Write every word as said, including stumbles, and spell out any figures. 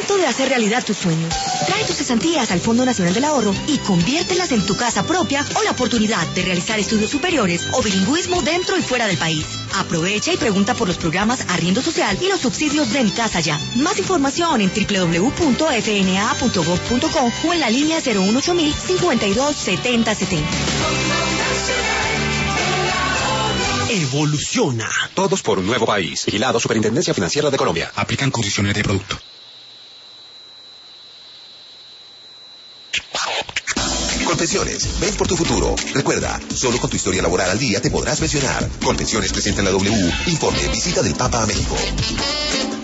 momento de hacer realidad tus sueños. Trae tus cesantías al Fondo Nacional del Ahorro y conviértelas en tu casa propia o la oportunidad de realizar estudios superiores o bilingüismo dentro y fuera del país. Aprovecha y pregunta por los programas Arriendo Social y los subsidios de Mi Casa Ya. Más información en doble u doble u doble u punto f n a punto gov punto co o en la línea cero uno ocho mil cincuenta y dos setenta setenta. Evoluciona. Todos por un nuevo país. Vigilado Superintendencia Financiera de Colombia. Aplican condiciones de producto. Colpensiones, ven por tu futuro. Recuerda, solo con tu historia laboral al día te podrás pensionar. Colpensiones presenta en la W. Informe, visita del Papa a México.